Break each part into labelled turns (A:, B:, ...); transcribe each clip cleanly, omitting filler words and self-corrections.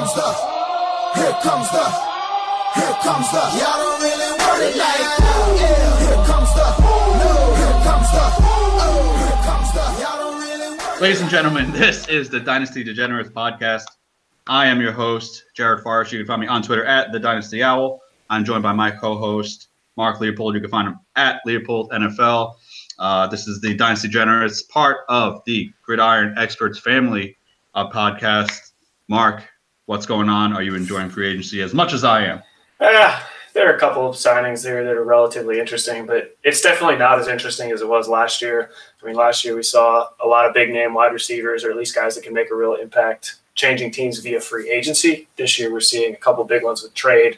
A: comes the, here comes the, here comes the, y'all don't really want it like that. Yeah. Here comes the, no, here comes the, oh, here comes the, y'all don't really want it.
B: Ladies and gentlemen, this is the Dynasty Degenerates podcast. I am your host, Jared Forrest. You can find me on Twitter at The Dynasty Owl. I'm joined by my co-host, Mark Leopold. You can find him at Leopold NFL. This is the Dynasty Degenerates, part of the Gridiron Experts family of podcasts. Mark, what's going on? Are you enjoying free agency as much as I am?
C: There are a couple of signings there that are relatively interesting, but it's definitely not as interesting as it was last year. I mean, last year we saw a lot of big-name wide receivers, or at least guys that can make a real impact, changing teams via free agency. This year we're seeing a couple big ones with trade.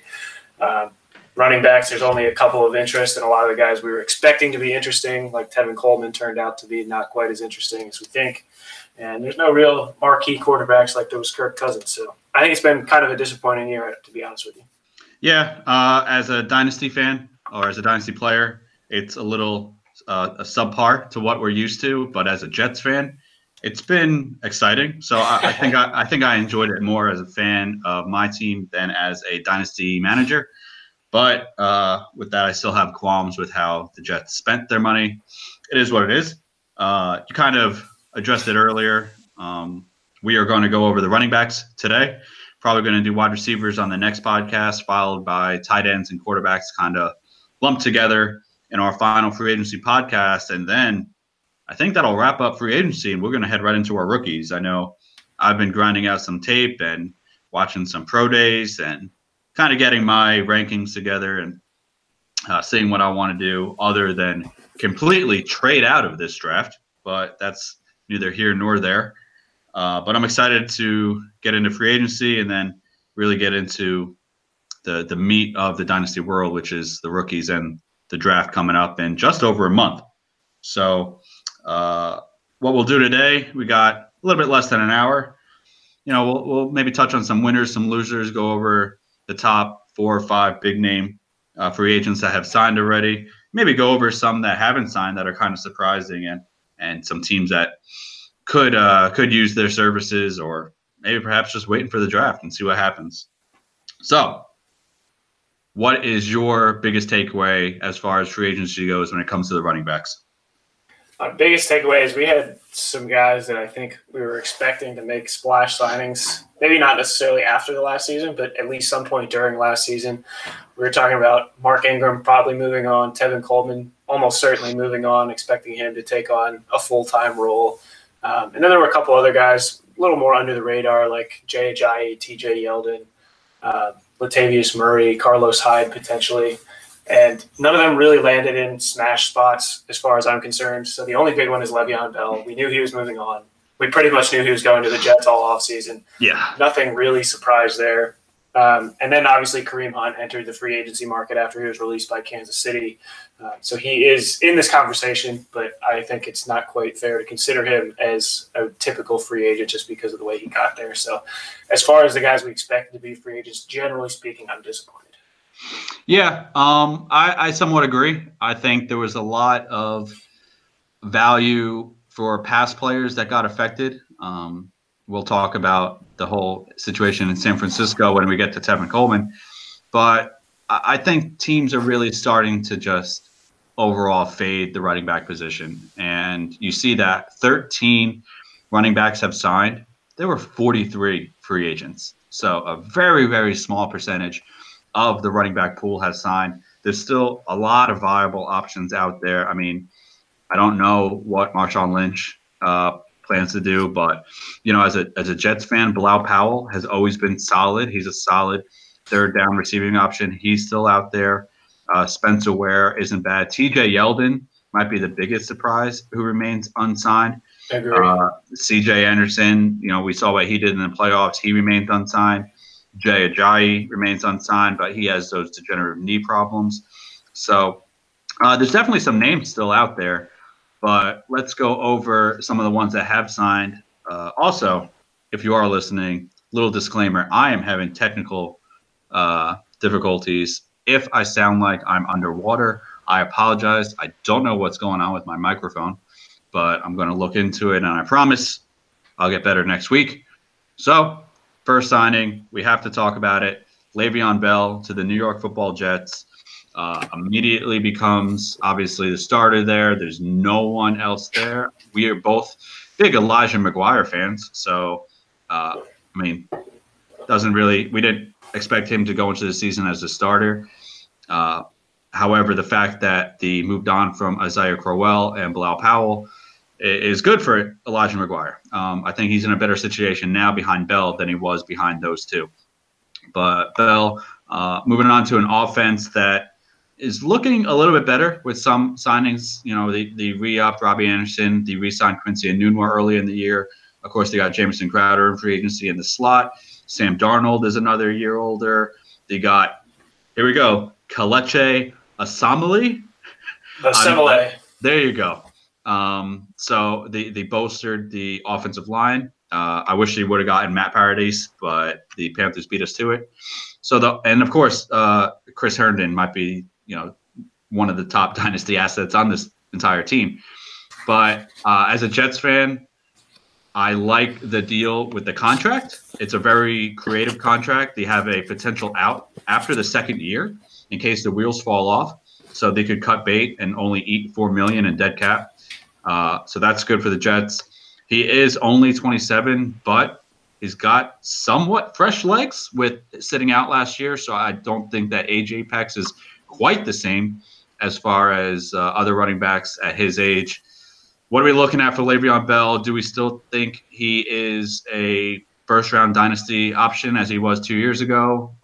C: Running backs, there's only a couple of interest, and a lot of the guys we were expecting to be interesting, like Tevin Coleman, turned out to be not quite as interesting as we think. And there's no real marquee quarterbacks like there was Kirk Cousins. So I think it's been kind of a disappointing year, to be honest with you.
B: Yeah, as a Dynasty fan or as a Dynasty player, it's a little a subpar to what we're used to. But as a Jets fan, it's been exciting. So I think I enjoyed it more as a fan of my team than as a Dynasty manager. But with that, I still have qualms with how the Jets spent their money. It is what it is. You kind of addressed it earlier. We are going to go over the running backs today. Probably going to do wide receivers on the next podcast, followed by tight ends and quarterbacks kind of lumped together in our final free agency podcast. And then I think that'll wrap up free agency, and we're going to head right into our rookies. I know I've been grinding out some tape and watching some pro days and kind of getting my rankings together and seeing what I want to do other than completely trade out of this draft. But that's neither here nor there. But I'm excited to get into free agency and then really get into the meat of the Dynasty world, which is the rookies and the draft coming up in just over a month. So what we'll do today, we got a little bit less than an hour. You know, we'll maybe touch on some winners, some losers, go over the top 4 or 5 big name free agents that have signed already. Maybe go over some that haven't signed that are kind of surprising and some teams that could use their services, or maybe perhaps just waiting for the draft and see what happens. So what is your biggest takeaway as far as free agency goes when it comes to the running backs?
C: Our biggest takeaway is we had some guys that I think we were expecting to make splash signings, maybe not necessarily after the last season, but at least some point during last season. We were talking about Mark Ingram probably moving on, Tevin Coleman almost certainly moving on, expecting him to take on a full-time role. And then there were a couple other guys a little more under the radar, like Jay Ajayi, TJ Yeldon, Latavius Murray, Carlos Hyde potentially. And none of them really landed in smash spots as far as I'm concerned. So the only big one is Le'Veon Bell. We knew he was moving on. We pretty much knew he was going to the Jets all offseason.
B: Yeah.
C: Nothing really surprised there. And then obviously Kareem Hunt entered the free agency market after he was released by Kansas City. So he is in this conversation, but I think it's not quite fair to consider him as a typical free agent just because of the way he got there. So as far as the guys we expected to be free agents, generally speaking, I'm disappointed.
B: Yeah, I somewhat agree. I think there was a lot of value for past players that got affected. We'll talk about the whole situation in San Francisco when we get to Tevin Coleman. But I think teams are really starting to just overall fade the running back position. And you see that 13 running backs have signed. There were 43 free agents. So a very, very small percentage of the running back pool has signed. There's still a lot of viable options out there. I mean, I don't know what Marshawn Lynch plans to do, but you know, as a Jets fan, Bilal Powell has always been solid. He's a solid third down receiving option. He's still out there. Spencer Ware isn't bad. TJ Yeldon might be the biggest surprise who remains unsigned. CJ Anderson, you know, we saw what he did in the playoffs. He remains unsigned. Jay Ajayi remains unsigned, but he has those degenerative knee problems. So there's definitely some names still out there, but let's go over some of the ones that have signed. Also, if you are listening, little disclaimer, I am having technical difficulties. If I sound like I'm underwater, I apologize. I don't know what's going on with my microphone, but I'm going to look into it, and I promise I'll get better next week. So first signing, we have to talk about it. Le'Veon Bell to the New York Football Jets. Immediately becomes obviously the starter there. There's no one else there. We are both big Elijah McGuire fans. So, we didn't expect him to go into the season as a starter. However, the fact that they moved on from Isaiah Crowell and Bilal Powell is good for Elijah McGuire. I think he's in a better situation now behind Bell than he was behind those two. But Bell, moving on to an offense that is looking a little bit better with some signings. You know, the re-upped Robbie Anderson, the re-signed Quincy Enunwa early in the year. Of course, they got Jamison Crowder in free agency in the slot. Sam Darnold is another year older. They got, here we go, Kelechi Osemele. There you go. So they bolstered the offensive line. I wish they would have gotten Matt Paradis, but the Panthers beat us to it. And of course, Chris Herndon might be, one of the top dynasty assets on this entire team. But as a Jets fan, I like the deal with the contract. It's a very creative contract. They have a potential out after the second year in case the wheels fall off. So they could cut bait and only eat $4 million in dead cap. So that's good for the Jets. He is only 27, but he's got somewhat fresh legs with sitting out last year. So I don't think that age apex is quite the same as far as other running backs at his age. What are we looking at for Le'Veon Bell? Do we still think he is a first-round dynasty option as he was 2 years ago?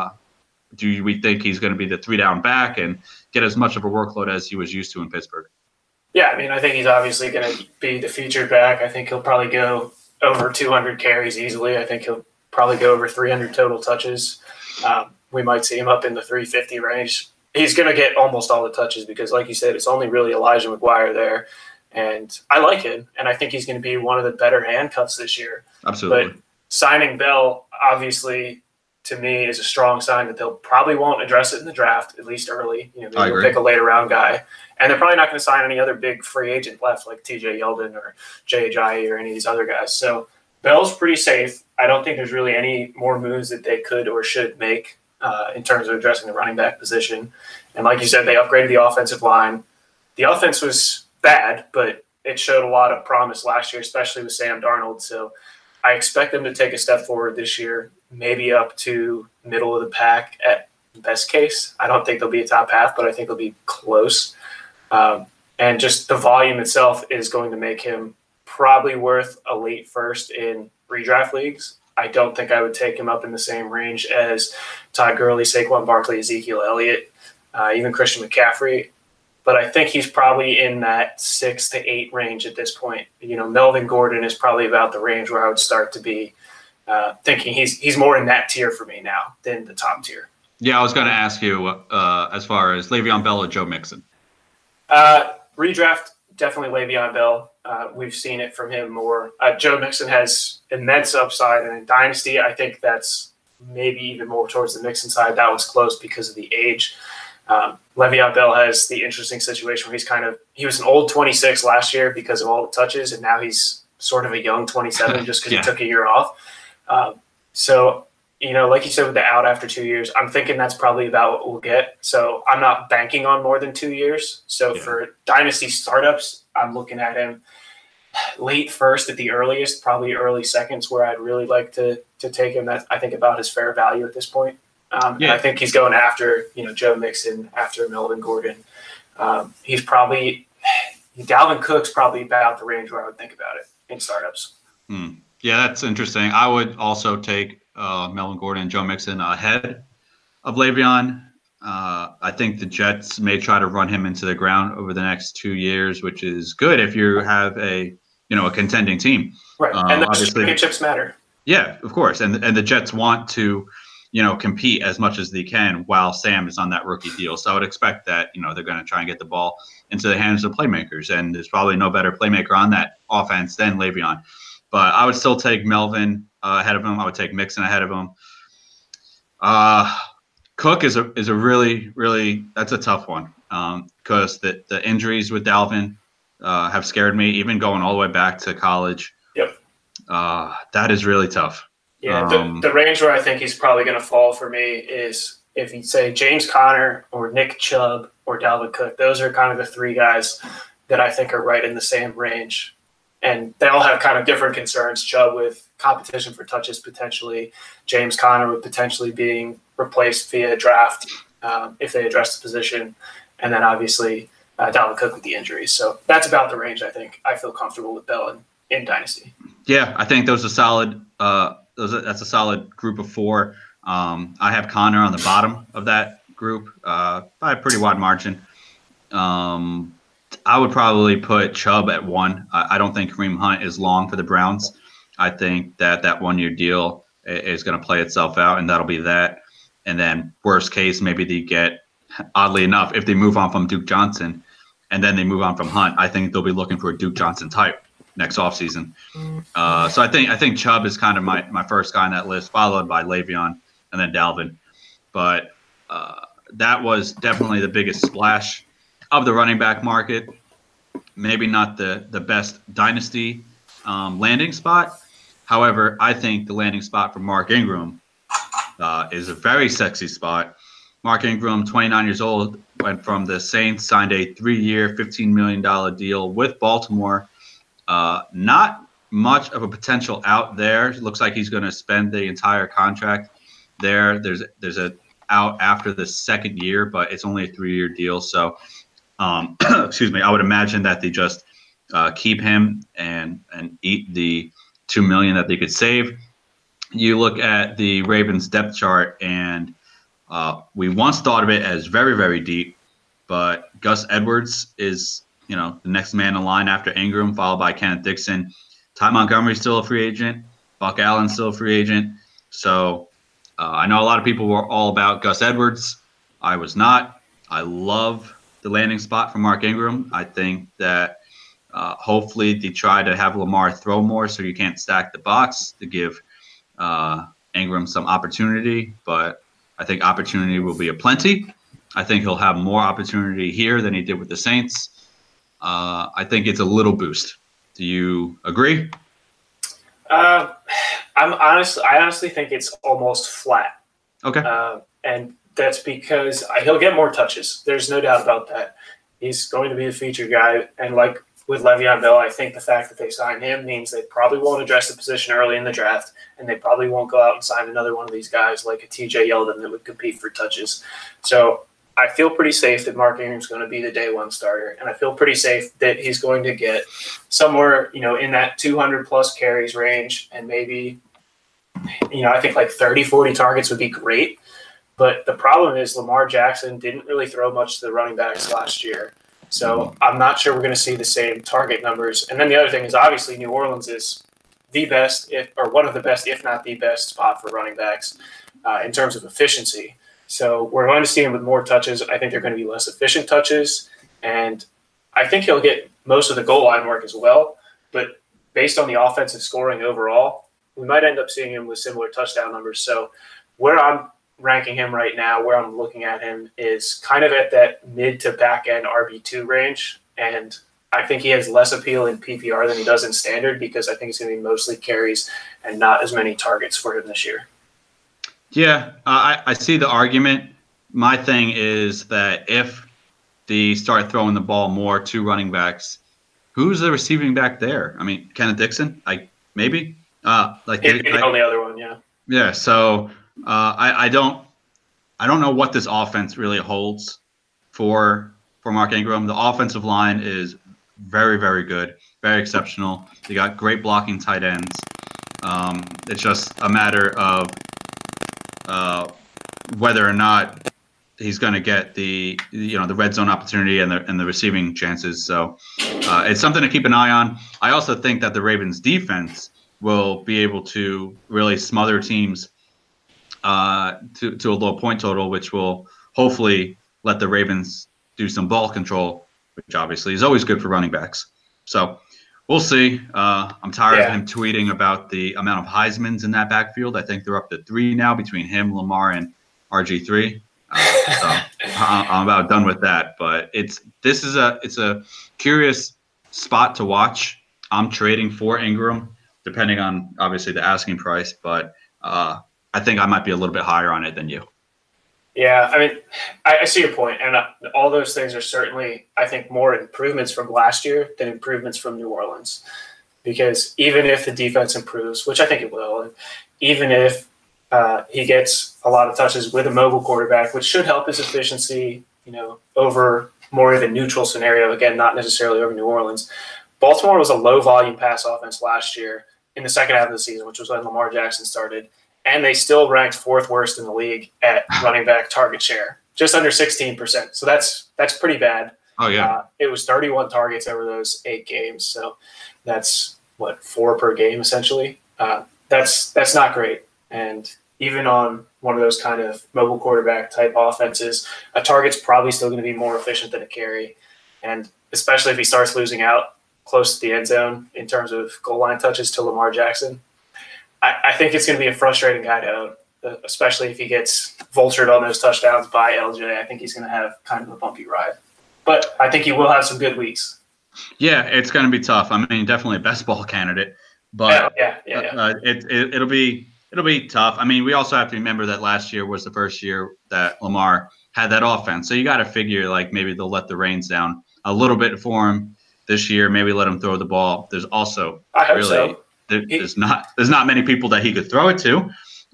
B: Do we think he's going to be the three-down back and get as much of a workload as he was used to in Pittsburgh?
C: Yeah, I think he's obviously going to be the featured back. I think he'll probably go over 200 carries easily. I think he'll probably go over 300 total touches. We might see him up in the 350 range. He's going to get almost all the touches because, like you said, it's only really Elijah McGuire there. And I like him, and I think he's going to be one of the better handcuffs this year.
B: Absolutely.
C: But signing Bell, obviously, to me, is a strong sign that they'll probably won't address it in the draft, at least early. Maybe they'll pick a later round guy. And they're probably not going to sign any other big free agent left like TJ Yeldon or Jay Ajayi or any of these other guys. So Bell's pretty safe. I don't think there's really any more moves that they could or should make in terms of addressing the running back position. And like you said, they upgraded the offensive line. The offense was bad, but it showed a lot of promise last year, especially with Sam Darnold. So I expect them to take a step forward this year, maybe up to middle of the pack at best case. I don't think they'll be a top half, but I think they'll be close. And just the volume itself is going to make him probably worth a late first in redraft leagues. I don't think I would take him up in the same range as Todd Gurley, Saquon Barkley, Ezekiel Elliott, even Christian McCaffrey. But I think he's probably in that 6 to 8 range at this point. Melvin Gordon is probably about the range where I would start to be thinking he's more in that tier for me now than the top tier.
B: Yeah, I was going to ask you as far as Le'Veon Bell or Joe Mixon.
C: Redraft, definitely Le'Veon Bell. We've seen it from him more. Joe Mixon has immense upside, and in Dynasty, I think that's maybe even more towards the Mixon side. That was close because of the age. Le'Veon Bell has the interesting situation where he was an old 26 last year because of all the touches, and now he's sort of a young 27 just because he took a year off. So, like you said, with the out after 2 years, I'm thinking that's probably about what we'll get. So I'm not banking on more than 2 years. So for Dynasty startups, I'm looking at him late first at the earliest, probably early seconds where I'd really like to take him. That's, I think, about his fair value at this point. And I think he's going after, Joe Mixon, after Melvin Gordon. He's probably – Dalvin Cook's probably about the range where I would think about it in startups.
B: Yeah, that's interesting. I would also take Melvin Gordon and Joe Mixon ahead of Le'Veon. I think the Jets may try to run him into the ground over the next 2 years, which is good if you have a contending team.
C: Right, and the championships matter.
B: Yeah, of course. And the Jets want to – compete as much as they can while Sam is on that rookie deal. So I would expect that, they're going to try and get the ball into the hands of playmakers. And there's probably no better playmaker on that offense than Le'Veon. But I would still take Melvin ahead of him. I would take Mixon ahead of him. Cook is a really, really – that's a tough one because the injuries with Dalvin have scared me, even going all the way back to college.
C: Yep.
B: That is really tough.
C: Yeah, the range where I think he's probably going to fall for me is if you say James Conner or Nick Chubb or Dalvin Cook. Those are kind of the three guys that I think are right in the same range. And they all have kind of different concerns. Chubb with competition for touches potentially. James Conner with potentially being replaced via draft if they address the position. And then obviously Dalvin Cook with the injuries. So that's about the range I think I feel comfortable with Bell in Dynasty.
B: Yeah, I think those are solid. That's a solid group of four. I have Connor on the bottom of that group by a pretty wide margin. I would probably put Chubb at 1. I don't think Kareem Hunt is long for the Browns. I think that 1-year deal is going to play itself out, and that'll be that. And then worst case, maybe they get, oddly enough, if they move on from Duke Johnson and then they move on from Hunt, I think they'll be looking for a Duke Johnson type next offseason. So I think Chubb is kind of my first guy on that list, followed by Le'Veon and then Dalvin. But that was definitely the biggest splash of the running back market. Maybe not the best dynasty landing spot. However, I think the landing spot for Mark Ingram is a very sexy spot. Mark Ingram, 29 years old, went from the Saints, signed a 3-year, $15 million deal with Baltimore. Not much of a potential out there. It looks like he's going to spend the entire contract there. There's a out after the second year, but it's only a 3-year deal. So, excuse me, I would imagine that they just keep him and eat the $2 million that they could save. You look at the Ravens depth chart, and we once thought of it as very, very deep, but Gus Edwards is, the next man in line after Ingram, followed by Kenneth Dixon. Ty Montgomery's still a free agent. Buck Allen's still a free agent. So I know a lot of people were all about Gus Edwards. I was not. I love the landing spot for Mark Ingram. I think that hopefully they try to have Lamar throw more so you can't stack the box to give Ingram some opportunity. But I think opportunity will be aplenty. I think he'll have more opportunity here than he did with the Saints. I think it's a little boost. Do you agree?
C: I honestly think it's almost flat.
B: Okay.
C: And that's because he'll get more touches. There's no doubt about that. He's going to be a feature guy. And like with Le'Veon Bell, I think the fact that they signed him means they probably won't address the position early in the draft, and they probably won't go out and sign another one of these guys like a TJ Yeldon that would compete for touches. So I feel pretty safe that Mark Ingram's going to be the day one starter, and I feel pretty safe that he's going to get somewhere, in that 200-plus carries range, and maybe, I think like 30, 40 targets would be great. But the problem is Lamar Jackson didn't really throw much to the running backs last year. So I'm not sure we're going to see the same target numbers. And then the other thing is obviously New Orleans is the best, or one of the best, if not the best spot for running backs in terms of efficiency. So we're going to see him with more touches. I think they're going to be less efficient touches. And I think he'll get most of the goal line work as well. But based on the offensive scoring overall, we might end up seeing him with similar touchdown numbers. So where I'm ranking him right now, where I'm looking at him is kind of at that mid to back end RB2 range. And I think he has less appeal in PPR than he does in standard because I think it's going to be mostly carries and not as many targets for him this year.
B: Yeah, I see the argument. My thing is that if they start throwing the ball more to running backs, who's the receiving back there? I mean, Kenneth Dixon, maybe.
C: The only other one, yeah.
B: Yeah, so I don't know what this offense really holds for Mark Ingram. The offensive line is very, very good, very exceptional. They got great blocking tight ends. It's just a matter of whether or not he's going to get the red zone opportunity and the receiving chances. So it's something to keep an eye on. I also think that the Ravens defense will be able to really smother teams to a low point total, which will hopefully let the Ravens do some ball control, which obviously is always good for running backs. So we'll see. I'm tired of him tweeting about the amount of Heismans in that backfield. I think they're up to 3 now between him, Lamar, and RG3. So I'm about done with that. But it's a curious spot to watch. I'm trading for Ingram, depending on obviously the asking price. But I think I might be a little bit higher on it than you.
C: Yeah, I mean, I see your point, and all those things are certainly, I think, more improvements from last year than improvements from New Orleans. Because even if the defense improves, which I think it will, and even if he gets a lot of touches with a mobile quarterback, which should help his efficiency, over more of a neutral scenario, again, not necessarily over New Orleans. Baltimore was a low-volume pass offense last year in the second half of the season, which was when Lamar Jackson started. And they still ranked fourth worst in the league at running back target share, just under 16%. So that's pretty bad.
B: Oh, yeah.
C: It was 31 targets over those 8 games. So that's, 4 per game, essentially. That's not great. And even on one of those kind of mobile quarterback type offenses, a target's probably still going to be more efficient than a carry. And especially if he starts losing out close to the end zone in terms of goal line touches to Lamar Jackson, I think it's going to be a frustrating guy to own, especially if he gets vultured on those touchdowns by LJ. I think he's going to have kind of a bumpy ride. But I think he will have some good weeks.
B: Yeah, it's going to be tough. I mean, definitely a best ball candidate. But
C: yeah.
B: It'll be tough. I mean, we also have to remember that last year was the first year that Lamar had that offense. So you got to figure like maybe they'll let the reins down a little bit for him this year. Maybe let him throw the ball. There's also there's not many people that he could throw it to,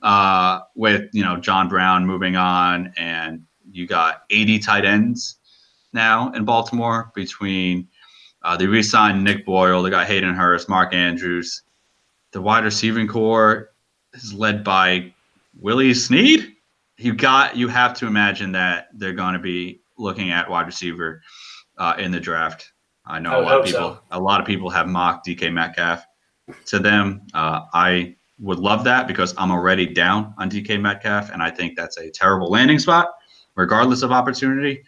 B: with John Brown moving on, and you got 80 tight ends now in Baltimore between they re-signed Nick Boyle, they got Hayden Hurst, Mark Andrews. The wide receiving core is led by Willie Snead. You have to imagine that they're going to be looking at wide receiver in the draft. I know a lot of people have mocked DK Metcalf. To them, I would love that because I'm already down on DK Metcalf, and I think that's a terrible landing spot, regardless of opportunity.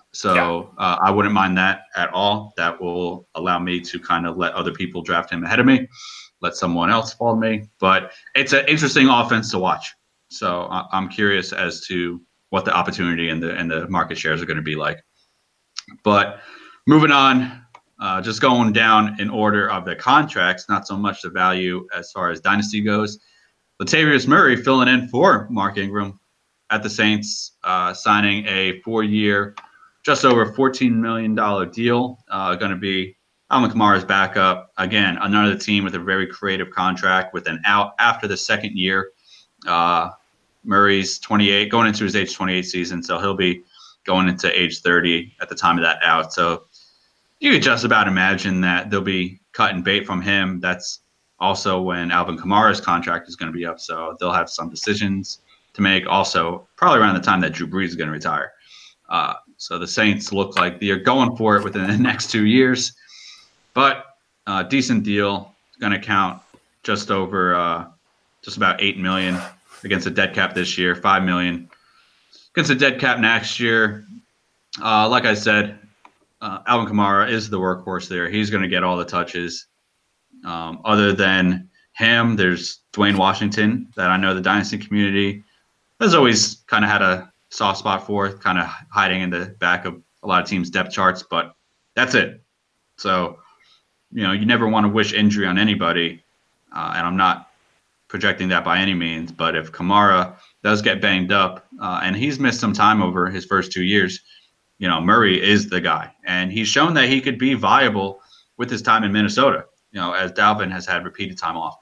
B: So I wouldn't mind that at all. That will allow me to kind of let other people draft him ahead of me, let someone else follow me. But it's an interesting offense to watch. So I'm curious as to what the opportunity and the market shares are going to be like. But moving on. Just going down in order of the contracts, not so much the value as far as dynasty goes. Latavius Murray filling in for Mark Ingram at the Saints, signing a 4-year, just over $14 million deal. Going to be Alvin Kamara's backup. Again, another team with a very creative contract with an out after the second year. Murray's 28, going into his age 28 season, so he'll be going into age 30 at the time of that out. So you could just about imagine that they'll be cutting bait from him. That's also when Alvin Kamara's contract is going to be up, so they'll have some decisions to make. Also, probably around the time that Drew Brees is going to retire. So the Saints look like they're going for it within the next 2 years. But decent deal. It's going to count just about $8 million against a dead cap this year, $5 million against a dead cap next year. Like I said, Alvin Kamara is the workhorse there. He's going to get all the touches. Other than him, there's Dwayne Washington that I know the dynasty community has always kind of had a soft spot for, kind of hiding in the back of a lot of teams' depth charts, but that's it. So, you never want to wish injury on anybody, and I'm not projecting that by any means, but if Kamara does get banged up, and he's missed some time over his first 2 years, Murray is the guy. And he's shown that he could be viable with his time in Minnesota, as Dalvin has had repeated time off.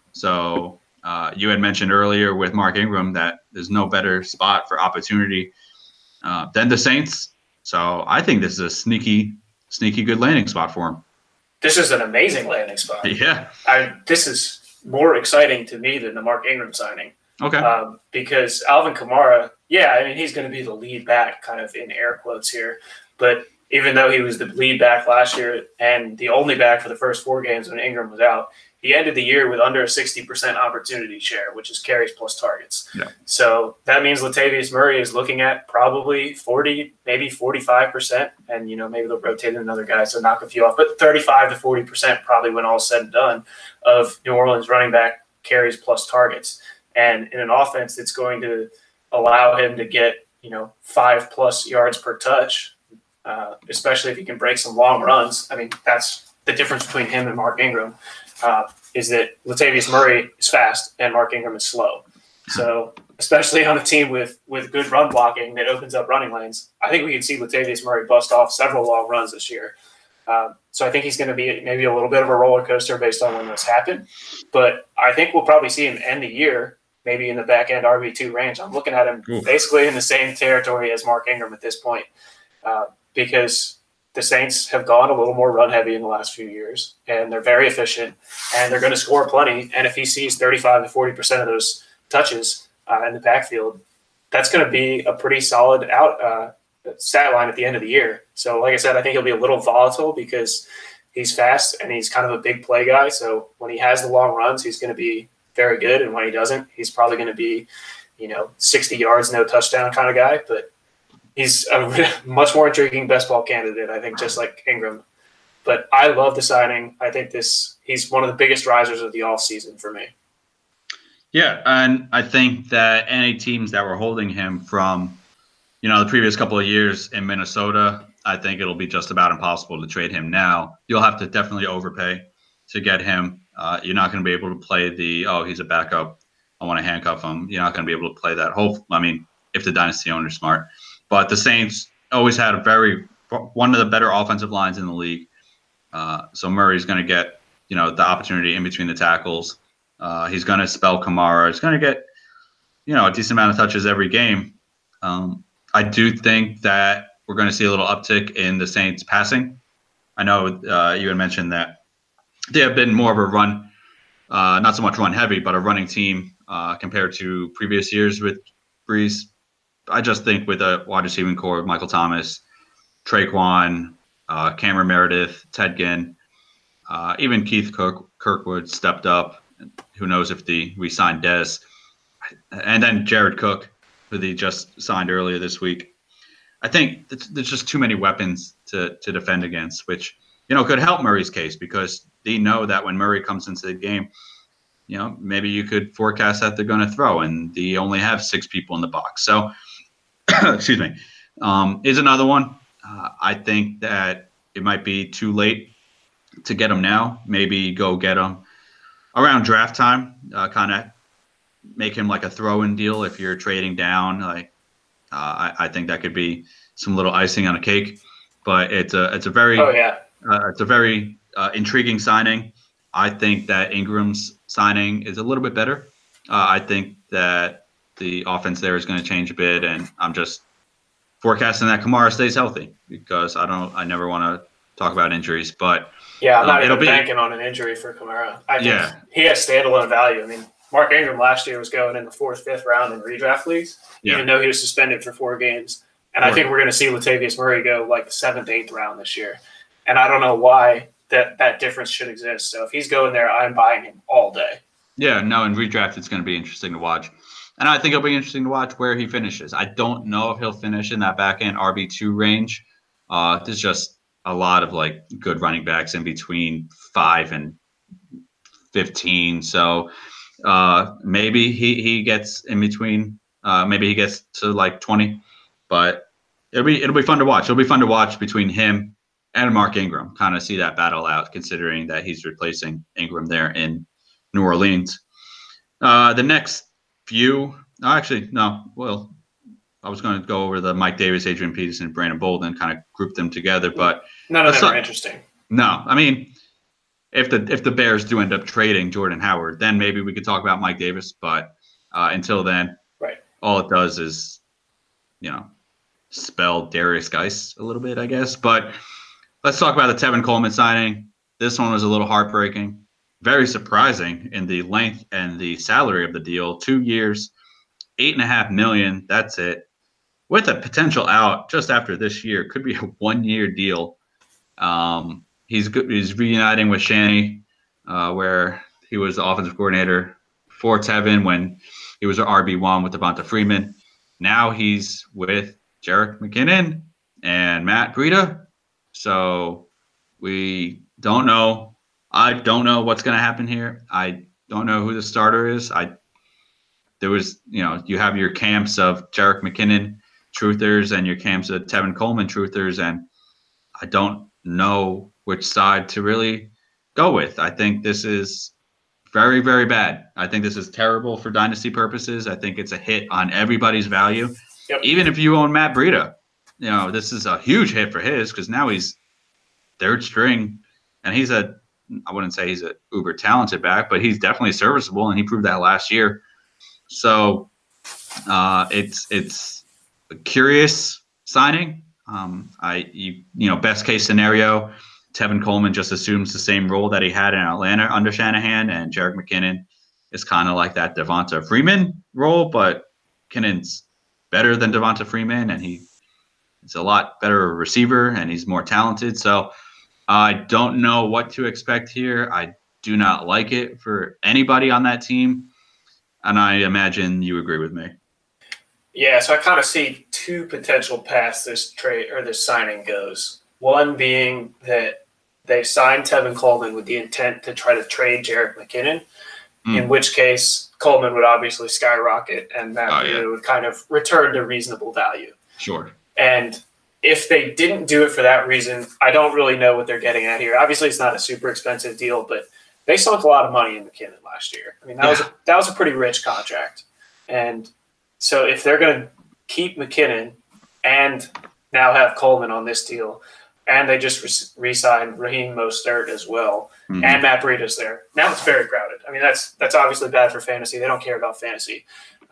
B: So you had mentioned earlier with Mark Ingram that there's no better spot for opportunity than the Saints. So I think this is a sneaky good landing spot for him.
C: This is an amazing landing spot.
B: Yeah.
C: This is more exciting to me than the Mark Ingram signing.
B: Okay.
C: Because Alvin Kamara, he's going to be the lead back, kind of in air quotes here. But even though he was the lead back last year and the only back for the first 4 games when Ingram was out, he ended the year with under a 60% opportunity share, which is carries plus targets.
B: Yeah.
C: So that means Latavius Murray is looking at probably 40, maybe 45%. And, maybe they'll rotate in another guy, so knock a few off. But 35 to 40% probably when all is said and done of New Orleans running back carries plus targets. And in an offense that's going to allow him to get, 5+ yards per touch, especially if he can break some long runs. I mean, that's the difference between him and Mark Ingram. is that Latavius Murray is fast and Mark Ingram is slow. So especially on a team with good run blocking that opens up running lanes, I think we could see Latavius Murray bust off several long runs this year. So I think he's going to be maybe a little bit of a roller coaster based on when this happened. But I think we'll probably see him end the year maybe in the back end RB2 range. I'm looking at him basically in the same territory as Mark Ingram at this point because the Saints have gone a little more run heavy in the last few years, and they're very efficient, and they're going to score plenty. And if he sees 35 to 40% of those touches in the backfield, that's going to be a pretty solid stat line at the end of the year. So like I said, I think he'll be a little volatile because he's fast and he's kind of a big play guy. So when he has the long runs, he's going to be very good. And when he doesn't, he's probably going to be, 60 yards, no touchdown kind of guy. But he's a much more intriguing best ball candidate, I think, just like Ingram. But I love the signing. I think he's one of the biggest risers of the offseason for me.
B: Yeah, and I think that any teams that were holding him from, the previous couple of years in Minnesota, I think it'll be just about impossible to trade him now. You'll have to definitely overpay to get him. You're not going to be able to play he's a backup, I want to handcuff him. You're not going to be able to play that if the dynasty owner's smart. But the Saints always had one of the better offensive lines in the league. So Murray's going to get, the opportunity in between the tackles. He's going to spell Kamara. He's going to get, a decent amount of touches every game. I do think that we're going to see a little uptick in the Saints passing. I know you had mentioned that they have been more of a run, not so much run heavy, but a running team compared to previous years with Breeze. I just think with a wide receiving core, Michael Thomas, Traquan, Cameron Meredith, Ted Ginn, even Keith Kirkwood stepped up. Who knows if we signed Dez. And then Jared Cook, who they just signed earlier this week. I think there's just too many weapons to defend against, which, could help Murray's case because they know that when Murray comes into the game, maybe you could forecast that they're going to throw and they only have 6 people in the box. So, excuse me, is another one. I think that it might be too late to get him now. Maybe go get him around draft time, kind of make him like a throw-in deal if you're trading down. I think that could be some little icing on a cake. But it's a very intriguing signing. I think that Ingram's signing is a little bit better. I think that the offense there is going to change a bit, and I'm just forecasting that Kamara stays healthy because I never want to talk about injuries, but
C: I'm not even banking on an injury for Kamara. I think he has standalone value. I mean, Mark Ingram last year was going in the 4th, 5th round in redraft leagues, even though he was suspended for 4 games. And I think we're going to see Latavius Murray go like the 7th, 8th round this year. And I don't know why that difference should exist. So if he's going there, I'm buying him all day.
B: Yeah, no, in redraft, it's going to be interesting to watch. And I think it'll be interesting to watch where he finishes. I don't know if he'll finish in that back end RB2 range. There's just a lot of like good running backs in between 5 and 15. So maybe he gets in between. Maybe he gets to like 20. But it'll be fun to watch. It'll be fun to watch between him and Mark Ingram. Kind of see that battle out, considering that he's replacing Ingram there in New Orleans. The next few, actually, no. Well, I was going to go over the Mike Davis, Adrian Peterson, Brandon Bolden, kind of group them together, but
C: none of them are interesting.
B: No, I mean, if the Bears do end up trading Jordan Howard, then maybe we could talk about Mike Davis. But until then, all it does is, spell Darius Geis a little bit, I guess. But let's talk about the Tevin Coleman signing. This one was a little heartbreaking, very surprising in the length and the salary of the deal. 2 years, $8.5 million. That's it. With a potential out just after this year, could be a 1-year deal. He's reuniting with Shanny, where he was the offensive coordinator for Tevin when he was an RB1 with Devonta Freeman. Now he's with Jerick McKinnon and Matt Breida. So we don't know. I don't know what's going to happen here. I don't know who the starter is. There was, you have your camps of Jerick McKinnon truthers and your camps of Tevin Coleman truthers, and I don't know which side to really go with. I think this is very, very bad. I think this is terrible for dynasty purposes. I think it's a hit on everybody's value.
C: Yep.
B: Even if you own Matt Breida, this is a huge hit for his because now he's third string, and I wouldn't say he's a uber talented back, but he's definitely serviceable, and he proved that last year. So it's a curious signing. Best case scenario, Tevin Coleman just assumes the same role that he had in Atlanta under Shanahan, and Jerick McKinnon is kind of like that Devonta Freeman role, but McKinnon's better than Devonta Freeman, and he's a lot better receiver, and he's more talented. So I don't know what to expect here. I do not like it for anybody on that team, and I imagine you agree with me.
C: Yeah, so I kind of see two potential paths this trade or this signing goes. One being that they signed Tevin Coleman with the intent to try to trade Jerick McKinnon, in which case Coleman would obviously skyrocket and Matt Breida would kind of return to reasonable value.
B: Sure.
C: And if they didn't do it for that reason, I don't really know what they're getting at here. Obviously, it's not a super expensive deal, but they sunk a lot of money in McKinnon last year. I mean, that was a pretty rich contract. And so if they're going to keep McKinnon and now have Coleman on this deal, and they just re-signed Raheem Mostert as well, and Matt Breida's there, now it's very crowded. I mean, that's obviously bad for fantasy. They don't care about fantasy.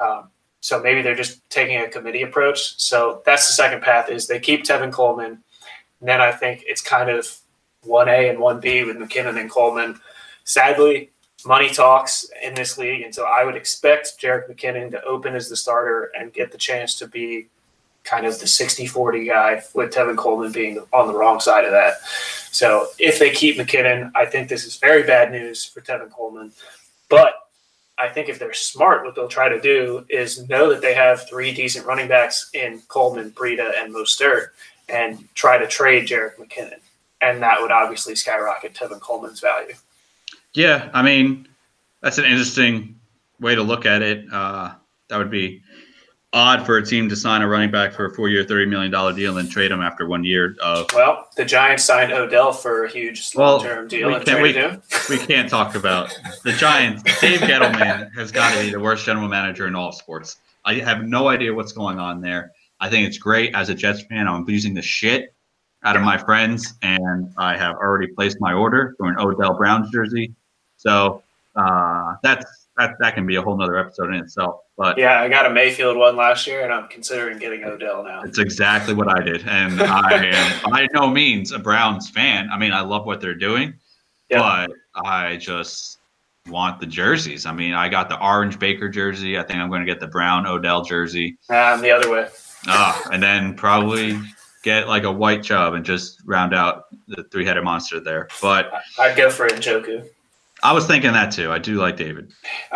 C: So maybe they're just taking a committee approach. So that's the second path is they keep Tevin Coleman. And then I think it's kind of 1A and 1B with McKinnon and Coleman. Sadly, money talks in this league. And so I would expect Jerick McKinnon to open as the starter and get the chance to be kind of the 60-40 guy with Tevin Coleman being on the wrong side of that. So if they keep McKinnon, I think this is very bad news for Tevin Coleman. But I think if they're smart, what they'll try to do is know that they have three decent running backs in Coleman, Breida, and Mostert, and try to trade Jerick McKinnon. And that would obviously skyrocket Tevin Coleman's value.
B: Yeah, I mean, that's an interesting way to look at it. That would be odd for a team to sign a running back for a 4-year, $30 million deal and trade him after 1 year of.
C: Well, the Giants signed Odell for a huge long-term deal.
B: We can't talk about the Giants. Dave Gettleman has got to be the worst general manager in all of sports. I have no idea what's going on there. I think it's great as a Jets fan. I'm abusing the shit out of my friends, and I have already placed my order for an Odell Browns jersey. So that can be a whole nother episode in itself. But
C: yeah, I got a Mayfield one last year, and I'm considering getting Odell now.
B: It's exactly what I did, and I am by no means a Browns fan. I mean, I love what they're doing, but I just want the jerseys. I mean, I got the orange Baker jersey. I think I'm going to get the brown Odell jersey.
C: I'm the other way.
B: And then probably get like a white Chubb and just round out the three-headed monster there. But
C: I'd go for Njoku.
B: I was thinking that too. I do like David.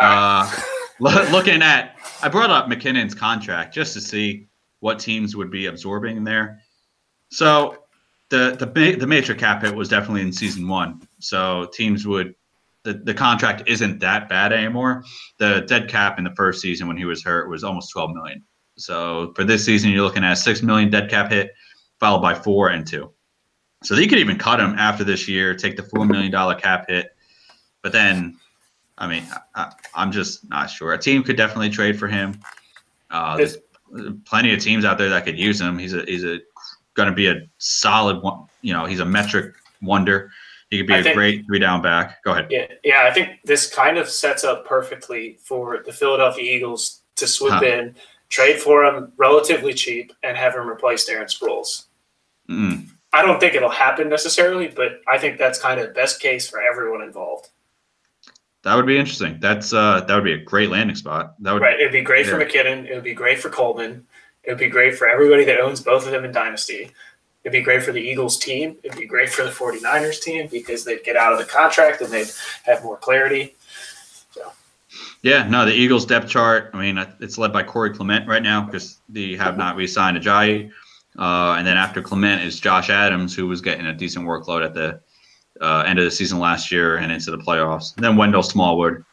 B: I brought up McKinnon's contract just to see what teams would be absorbing there. So the major cap hit was definitely in season 1. So teams would the contract isn't that bad anymore. The dead cap in the first season when he was hurt was almost $12 million. So for this season, you're looking at a $6 million dead cap hit, followed by 4 and 2. So you could even cut him after this year, take the $4 million cap hit. But then, I mean, I'm just not sure. A team could definitely trade for him. There's plenty of teams out there that could use him. He's going to be a solid one. He's a metric wonder. He could be a great 3-down back. Go ahead.
C: Yeah. I think this kind of sets up perfectly for the Philadelphia Eagles to swoop in, trade for him relatively cheap, and have him replace Darren Sproles. I don't think it'll happen necessarily, but I think that's kind of best case for everyone involved.
B: That would be interesting. That would be a great landing spot.
C: Right. It would be great for McKinnon. It would be great for Coleman. It would be great for everybody that owns both of them in Dynasty. It would be great for the Eagles team. It would be great for the 49ers team because they'd get out of the contract and they'd have more clarity. So.
B: Yeah, no, the Eagles depth chart, I mean, it's led by Corey Clement right now because they have not re-signed Ajayi. And then after Clement is Josh Adams, who was getting a decent workload at the end of the season last year and into the playoffs. And then Wendell Smallwood.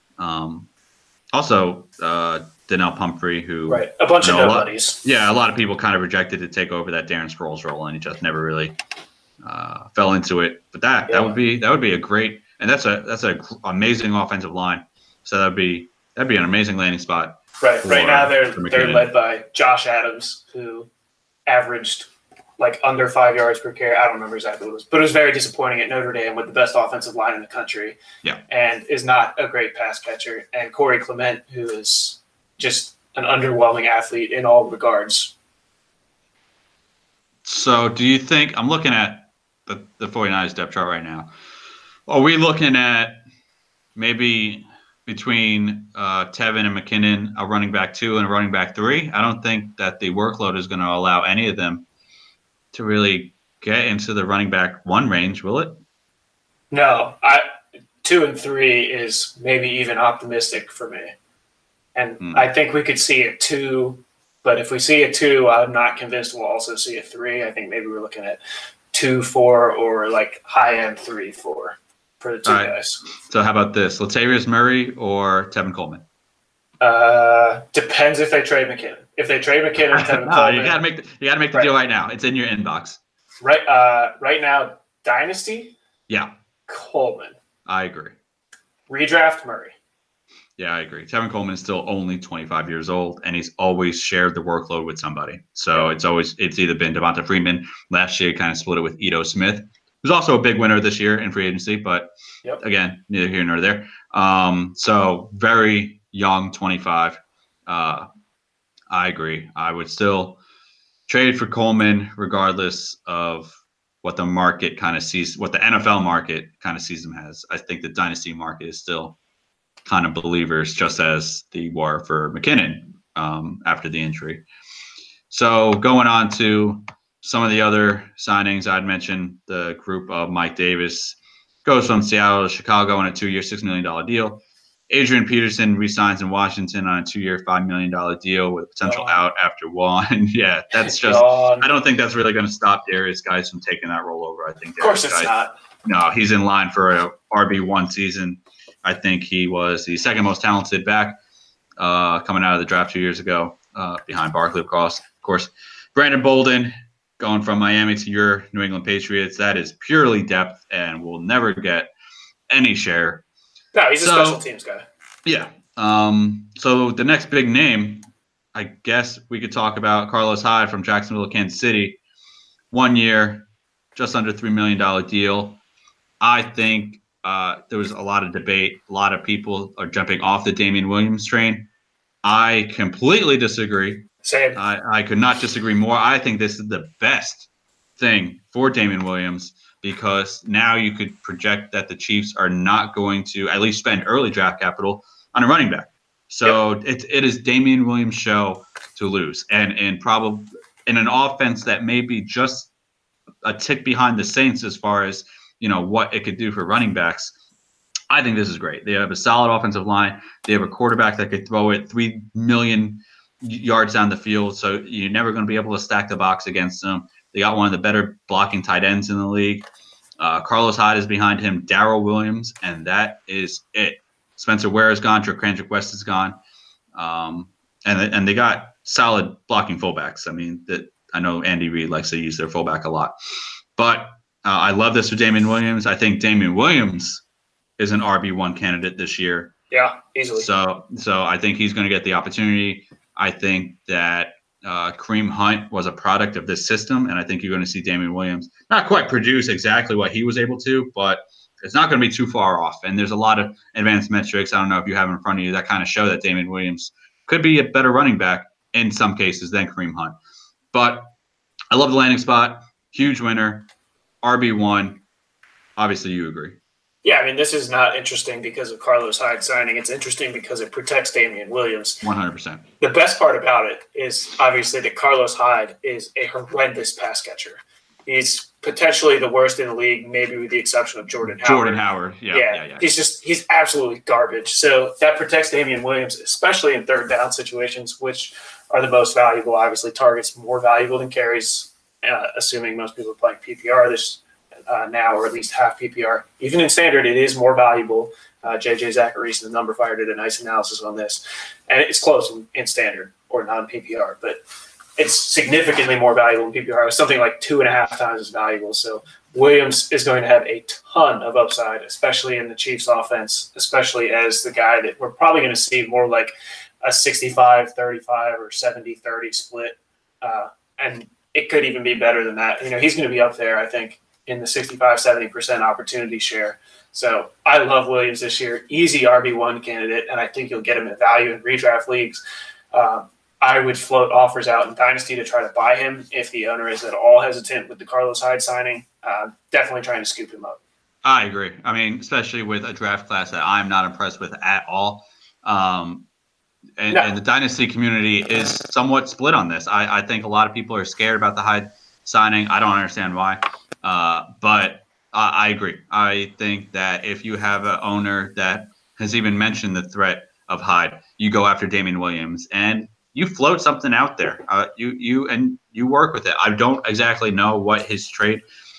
B: Also, Donnell Pumphrey, who
C: a bunch of nobodies.
B: A lot of people kind of rejected to take over that Darren Sproles role, and he just never really fell into it. But that would be a great, and that's a amazing offensive line. So that'd be an amazing landing spot.
C: Right now they're led by Josh Adams, who averaged like under 5 yards per carry. I don't remember exactly what it was, but it was very disappointing at Notre Dame with the best offensive line in the country.
B: Yeah,
C: and is not a great pass catcher. And Corey Clement, who is just an underwhelming athlete in all regards.
B: So do you think, I'm looking at the 49ers depth chart right now. Are we looking at maybe between Tevin and McKinnon, a running back 2 and a running back 3? I don't think that the workload is going to allow any of them to really get into the running back 1 range, will it?
C: No, 2 and 3 is maybe even optimistic for me. And I think we could see a 2, but if we see a 2, I'm not convinced we'll also see a 3. I think maybe we're looking at 2, 4, or like high end 3, 4 for the 2 guys.
B: So how about this? Latavius Murray or Tevin Coleman?
C: Depends if they trade McKinnon. If they trade McKinnon, Tevin Coleman.
B: You gotta make the deal right now. It's in your inbox.
C: Right now, Dynasty.
B: Yeah.
C: Coleman.
B: I agree.
C: Redraft Murray.
B: Yeah, I agree. Tevin Coleman is still only 25 years old, and he's always shared the workload with somebody. So it's either been Devonta Freeman. Last year, kind of split it with Ito Smith, who's also a big winner this year in free agency, but again, neither here nor there. So very young, 25. I agree. I would still trade for Coleman regardless of what the market kind of sees, what the NFL market kind of sees him as. I think the dynasty market is still kind of believers, just as they were for McKinnon after the injury. So going on to some of the other signings, I'd mentioned the group of Mike Davis goes from Seattle to Chicago on a 2-year, $6 million deal. Adrian Peterson re-signs in Washington on a 2-year, $5 million deal with a potential out after 1. Yeah, that's just – I don't think that's really going to stop Darius Guice from taking that role over. I think.
C: Of course it's not.
B: No, he's in line for a RB1 season. I think he was the second most talented back coming out of the draft 2 years ago behind Barkley, of course. Brandon Bolden going from Miami to your New England Patriots. That is purely depth and will never get any share.
C: No, he's a special teams guy.
B: Yeah. So the next big name, I guess we could talk about Carlos Hyde from Jacksonville to Kansas City. 1 year, just under $3 million deal. I think there was a lot of debate. A lot of people are jumping off the Damian Williams train. I completely disagree.
C: Same.
B: I could not disagree more. I think this is the best thing for Damian Williams, because now you could project that the Chiefs are not going to at least spend early draft capital on a running back. So it is Damian Williams' show to lose. And probably in an offense that may be just a tick behind the Saints as far as, what it could do for running backs, I think this is great. They have a solid offensive line. They have a quarterback that could throw it 3 million yards down the field, so you're never going to be able to stack the box against them. They got one of the better blocking tight ends in the league. Carlos Hyde is behind him, Darrell Williams, and that is it. Spencer Ware is gone, Tracandrick West is gone, and they got solid blocking fullbacks. I mean, I know Andy Reid likes to use their fullback a lot, but I love this for Damian Williams. I think Damian Williams is an RB1 candidate this year.
C: Yeah, easily.
B: So I think he's going to get the opportunity. I think that Kareem Hunt was a product of this system, and I think you're going to see Damian Williams not quite produce exactly what he was able to, but it's not going to be too far off. And there's a lot of advanced metrics, I don't know if you have in front of you, that kind of show that Damian Williams could be a better running back in some cases than Kareem Hunt. But I love the landing spot. Huge winner. RB1. Obviously, you agree.
C: Yeah, I mean, this is not interesting because of Carlos Hyde signing. It's interesting because it protects Damian Williams.
B: 100%.
C: The best part about it is obviously that Carlos Hyde is a horrendous pass catcher. He's potentially the worst in the league, maybe with the exception of Jordan Howard. Yeah. He's absolutely garbage. So that protects Damian Williams, especially in third down situations, which are the most valuable. Obviously, targets more valuable than carries, assuming most people are playing PPR this now, or at least half PPR. Even in standard, it is more valuable. JJ Zacharias, the number fire, did a nice analysis on this. And it's close in standard or non-PPR, but it's significantly more valuable in PPR. It's something like 2.5 times as valuable. So Williams is going to have a ton of upside, especially in the Chiefs offense, especially as the guy that we're probably going to see more like a 65-35 or 70-30 split. And it could even be better than that. He's going to be up there, I think, in the 65-70% opportunity share. So I love Williams this year. Easy RB1 candidate, and I think you'll get him at value in redraft leagues. I would float offers out in Dynasty to try to buy him if the owner is at all hesitant with the Carlos Hyde signing. Definitely trying to scoop him up.
B: I agree. I mean, especially with a draft class that I'm not impressed with at all. And the Dynasty community is somewhat split on this. I think a lot of people are scared about the Hyde signing. I don't understand why. But I agree. I think that if you have an owner that has even mentioned the threat of Hyde, you go after Damian Williams and you float something out there. You work with it. I don't exactly know what his trade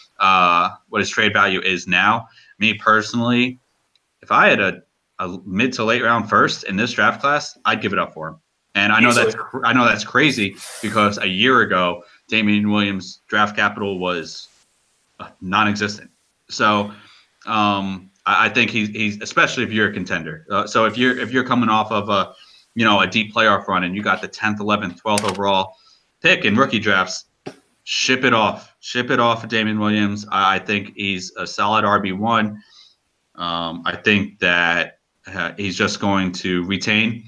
B: value is now. Me personally, if I had a mid to late round first in this draft class, I'd give it up for him. And I know that's crazy because a year ago, Damian Williams' draft capital was non-existent. So I think he's especially if you're a contender. So if you're coming off of a deep playoff run and you got the 10th, 11th, 12th overall pick in rookie drafts, ship it off for Damian Williams. I think he's a solid RB1. I think that he's just going to retain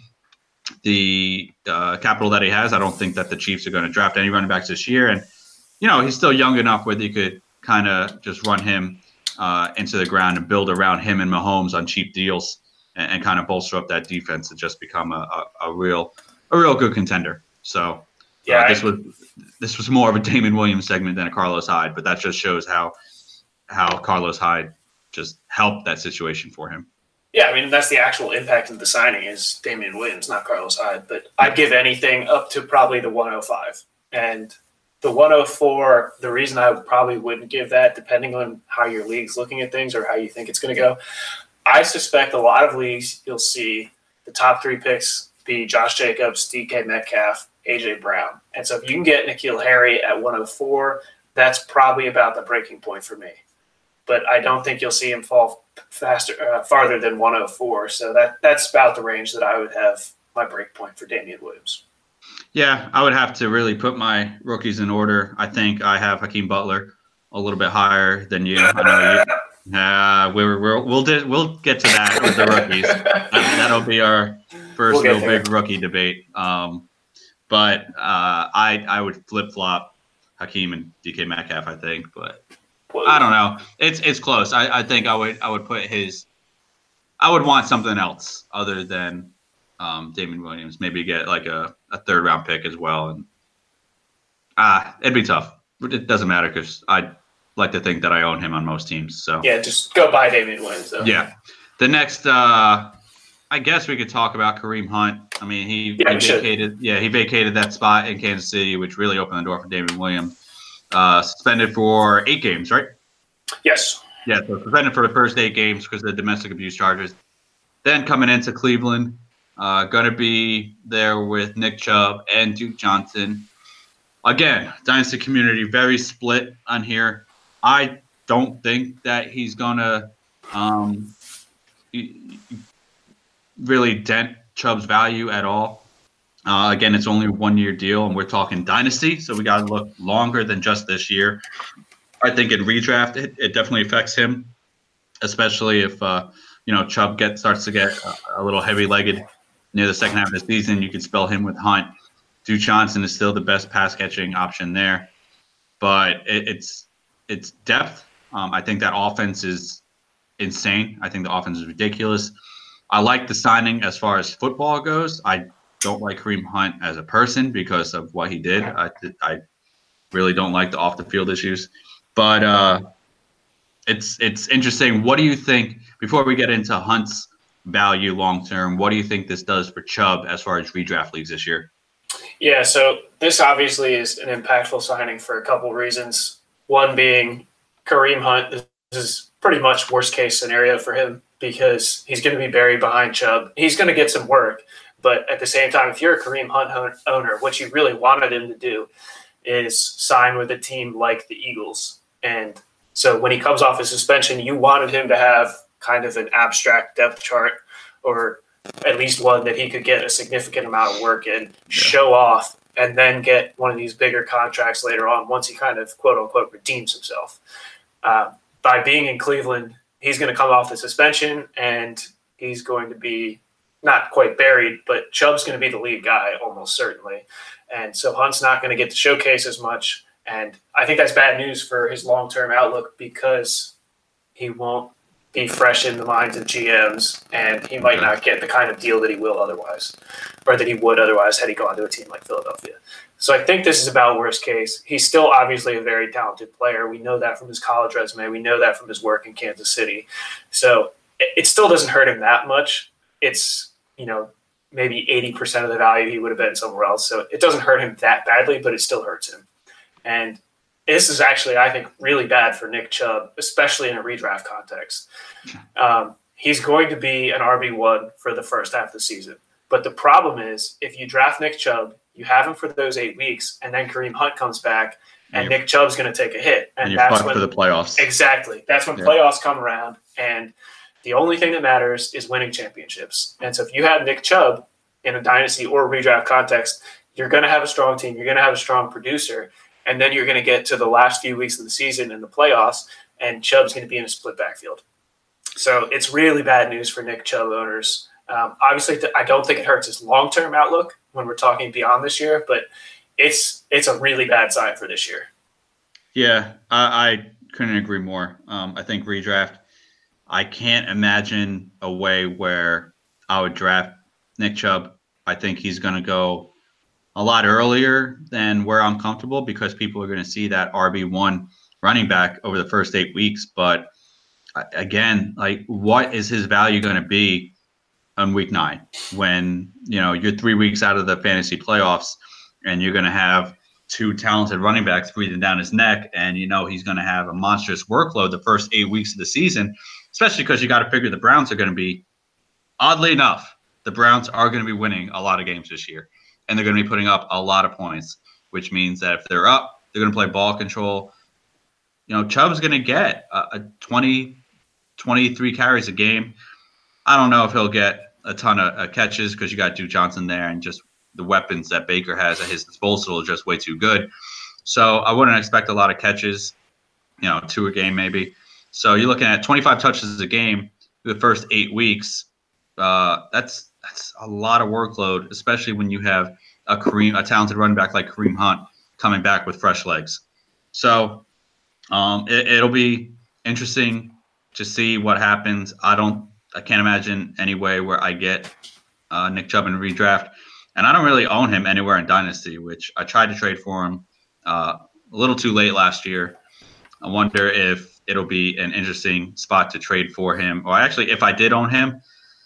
B: the capital that he has. I don't think that the Chiefs are going to draft any running backs this year. And, he's still young enough where you could kind of just run him into the ground and build around him and Mahomes on cheap deals and kind of bolster up that defense and just become a real good contender. So this was more of a Damian Williams segment than a Carlos Hyde, but that just shows how Carlos Hyde just helped that situation for him.
C: Yeah, I mean, that's the actual impact of the signing is Damian Williams, not Carlos Hyde. But I'd give anything up to probably the 105. And the 104, the reason I probably wouldn't give that, depending on how your league's looking at things or how you think it's going to go, I suspect a lot of leagues you'll see the top 3 picks be Josh Jacobs, DK Metcalf, AJ Brown. And so if you can get N'Keal Harry at 104, that's probably about the breaking point for me. But I don't think you'll see him fall farther than 104. So that's about the range that I would have my break point for Damian Williams.
B: Yeah, I would have to really put my rookies in order. I think I have Hakeem Butler a little bit higher than you. I know we'll get to that with the rookies. That'll be our first real big rookie debate. But I would flip flop Hakeem and DK Metcalf, I think, but I don't know. It's close. I think I would put I would want something else other than Damian Williams. Maybe get like a 3rd round pick as well. And it'd be tough. It doesn't matter because I'd like to think that I own him on most teams. So
C: yeah, just go buy Damian Williams though.
B: Yeah. The next I guess we could talk about Kareem Hunt. I mean, he vacated that spot in Kansas City, which really opened the door for Damian Williams. Suspended for 8 games, right?
C: Yes.
B: Yeah, so suspended for the first 8 games because of the domestic abuse charges. Then coming into Cleveland, going to be there with Nick Chubb and Duke Johnson. Again, Dynasty community very split on here. I don't think that he's going to really dent Chubb's value at all. Again, it's only a 1-year deal, and we're talking Dynasty, so we got to look longer than just this year. I think in redraft, it definitely affects him, especially if Chubb starts to get a little heavy-legged near the second half of the season. You could spell him with Hunt. Duke Johnson is still the best pass-catching option there, but it's depth. I think that offense is insane. I think the offense is ridiculous. I like the signing as far as football goes. I don't like Kareem Hunt as a person because of what he did. I really don't like the off-the-field issues. But it's interesting. What do you think, before we get into Hunt's value long-term, what do you think this does for Chubb as far as redraft leagues this year?
C: Yeah, so this obviously is an impactful signing for a couple reasons. One being Kareem Hunt, this is pretty much worst-case scenario for him because he's going to be buried behind Chubb. He's going to get some work, but at the same time, if you're a Kareem Hunt owner, what you really wanted him to do is sign with a team like the Eagles and So when he comes off his suspension, you wanted him to have kind of an abstract depth chart, or at least one that he could get a significant amount of work in, show off, and then get one of these bigger contracts later on once he kind of, quote unquote, redeems himself. By being in Cleveland, he's going to come off the suspension, and he's going to be not quite buried, but Chubb's going to be the lead guy almost certainly. And so Hunt's not going to get to showcase as much. And I think that's bad news for his long-term outlook, because he won't be fresh in the minds of GMs, and he might not get the kind of deal that he will otherwise, or that he would otherwise had he gone to a team like Philadelphia. So I think this is about worst case. He's still obviously a very talented player. We know that from his college resume. We know that from his work in Kansas City. So it still doesn't hurt him that much. It's, maybe 80% of the value he would have been somewhere else. So it doesn't hurt him that badly, but it still hurts him. And this is actually, I think, really bad for Nick Chubb, especially in a redraft context. He's going to be an RB1 for the first half of the season. But the problem is, if you draft Nick Chubb, you have him for those 8 weeks, and then Kareem Hunt comes back, and Nick Chubb's going to take a hit.
B: And you're fucked for the playoffs.
C: Exactly. That's when playoffs come around, and the only thing that matters is winning championships. And so if you have Nick Chubb in a dynasty or redraft context, you're going to have a strong team. You're going to have a strong producer. And then you're going to get to the last few weeks of the season in the playoffs, and Chubb's going to be in a split backfield. So it's really bad news for Nick Chubb owners. Obviously, I don't think it hurts his long-term outlook when we're talking beyond this year, but it's a really bad sign for this year.
B: Yeah, I couldn't agree more. I think redraft, I can't imagine a way where I would draft Nick Chubb. I think he's going to go a lot earlier than where I'm comfortable, because people are going to see that RB1 running back over the first 8 weeks. But again, what is his value going to be on week 9 when, you're 3 weeks out of the fantasy playoffs and you're going to have 2 talented running backs breathing down his neck, and he's going to have a monstrous workload the first 8 weeks of the season, especially because you got to figure the Browns are going to be, oddly enough, the Browns are going to be winning a lot of games this year, and they're going to be putting up a lot of points, which means that if they're up, they're going to play ball control. Chubb's going to get a 20, 23 carries a game. I don't know if he'll get a ton of catches, because you got Duke Johnson there, and just the weapons that Baker has at his disposal are just way too good. So I wouldn't expect a lot of catches, 2 a game maybe. So you're looking at 25 touches a game for the first 8 weeks. That's a lot of workload, especially when you have a talented running back like Kareem Hunt coming back with fresh legs. So it'll be interesting to see what happens. I can't imagine any way where I get Nick Chubb in redraft, and I don't really own him anywhere in Dynasty, which I tried to trade for him a little too late last year. I wonder if it'll be an interesting spot to trade for him, or actually, if I did own him,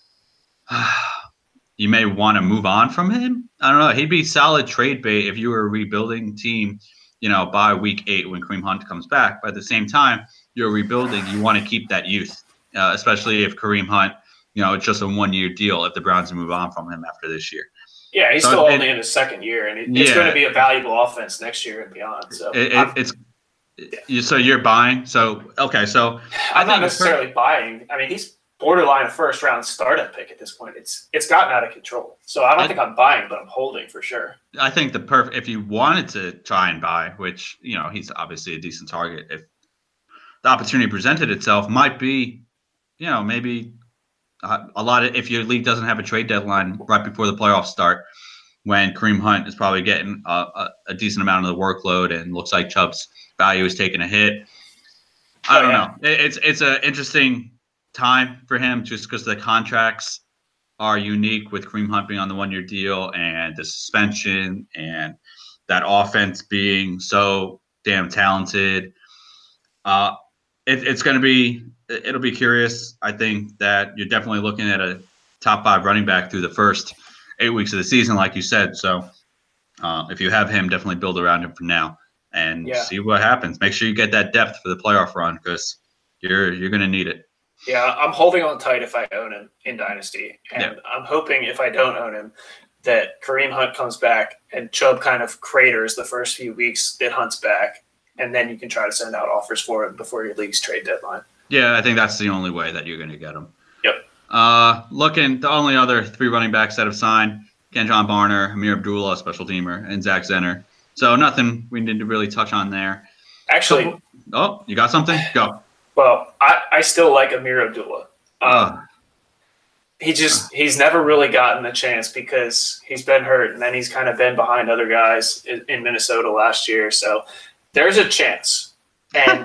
B: you may want to move on from him. I don't know. He'd be solid trade bait if you were a rebuilding team, by week 8 when Kareem Hunt comes back. But at the same time, you're rebuilding. You want to keep that youth, especially if Kareem Hunt, it's just a 1-year deal if the Browns move on from him after this year.
C: Yeah, he's still only in his second year, and it's going to be a valuable offense next year and beyond. So
B: so you're buying. So okay, so
C: I'm not necessarily buying. I mean, he's borderline a first-round startup pick at this point. It's gotten out of control. So I don't think I'm buying, but I'm holding for sure.
B: I think if you wanted to try and buy, which he's obviously a decent target, if the opportunity presented itself, might be, maybe a lot of, if your league doesn't have a trade deadline right before the playoffs start, when Kareem Hunt is probably getting a decent amount of the workload and looks like Chubb's value is taking a hit. I don't know. It's an interesting time for him, just because the contracts are unique, with Kareem Hunt being on the 1-year deal and the suspension and that offense being so damn talented. It'll be curious. I think that you're definitely looking at a top 5 running back through the first 8 weeks of the season, like you said. So if you have him, definitely build around him for now and see what happens. Make sure you get that depth for the playoff run, because you're going to need it.
C: Yeah, I'm holding on tight if I own him in Dynasty. And I'm hoping if I don't own him that Kareem Hunt comes back and Chubb kind of craters the first few weeks that Hunt's back. and then you can try to send out offers for him before your league's trade deadline.
B: Yeah, I think that's the only way that you're going to get him.
C: Yep.
B: Looking, the only other 3 running backs that have signed, Kenjon Barner, Amir Abdullah, special teamer, and Zach Zenner. So nothing we need to really touch on there.
C: Actually,
B: oh, you got something? Go.
C: Well, I still like Amir Abdullah. He's never really gotten a chance because he's been hurt, and then he's kind of been behind other guys in Minnesota last year. So there's a chance, and